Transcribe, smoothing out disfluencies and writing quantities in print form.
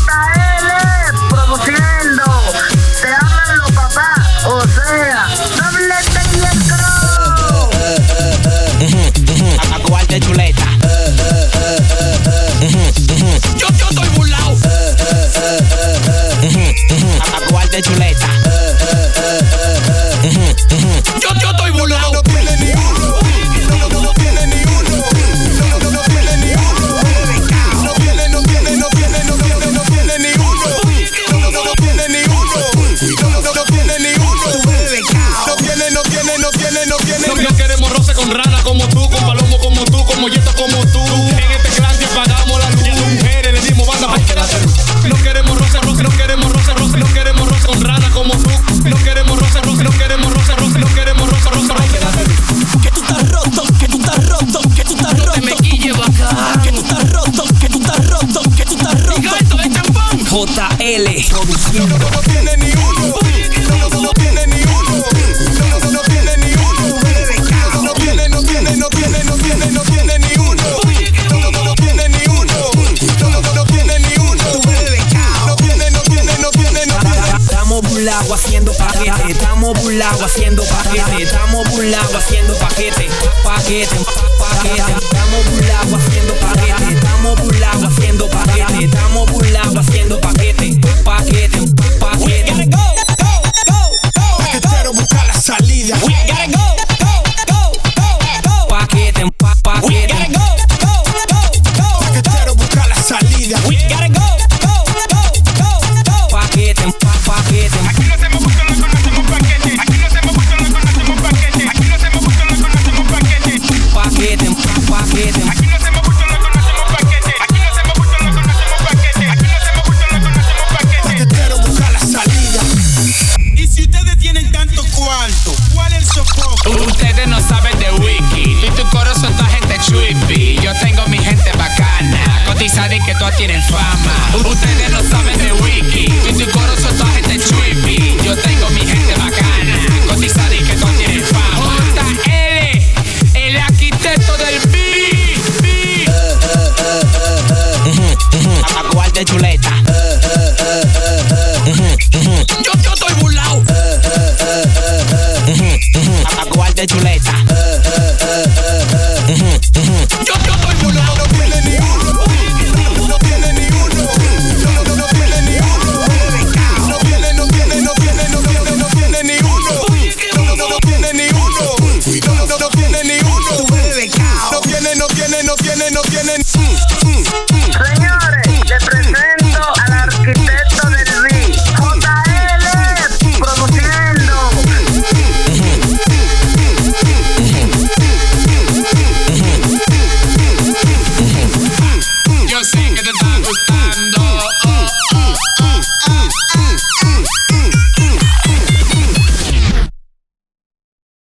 JL produciendo. Te hablan los papás, o sea, doblete y el crow. A cuarta chuleta. Yo estoy burlao. A cuarta chuleta. Yo estoy burlao. No tiene ni uno. No tiene ni uno. No tiene ni uno. No tiene ni uno. No tiene ni uno. No tiene ni uno. No queremos roce con rana como tú, con palomo como tú, con molleto como tú. En este clan te apagamos la luz. Y a las mujeres le dimos banda para quedarse. No queremos roce, no queremos roce, no queremos roce con rana como tú. No queremos roce, no queremos roce, no queremos roce para quedarse. Que tú estás roto, que tú estás roto, que tú estás roto. No te me quille bacán. Que tú estás roto, que tú estás roto, que tú estás roto. Diga esto de champán. JL produciendo. No tiene ni uno. No tiene ni uno. No tiene ni uno. No tiene ni uno. No tiene ni uno. Estamos burlados haciendo paquete. Estamos burlados haciendo paquete. Estamos burlados haciendo paquete. Paquete. Estamos burlados haciendo paquete. Estamos burlados haciendo paquete. Estamos burlados haciendo paquete. Paquete. Paquetero busca la salida. Paquete. Paquetero busca la salida. Paquete. Aquí no hacemos gusto, no conocemos paquete. Aquí no hacemos gusto, no conocemos paquete. Aquí no hacemos gusto, no conocemos paquete. Paquete. Aquí no hacemos gusto, no conocemos paquete. Aquí no hacemos gusto, no conocemos paquete. Aquí no hacemos gusto, no conocemos paquete. Paquetero busca la salida. Y si ustedes tienen tanto cuarto, ¿cuál es el sofoco? Ustedes no saben de wiki. Y tu coro son toda gente chuipi. Yo tengo mi gente bacana, cotizada y que todas tienen fama. Ustedes no saben de wiki. Y tu coro son toda gente chuipi. Yo tengo mi gente bacana, cotizada y que todas tienen fama. JL, el arquitecto del beat. A cuarta chuleta.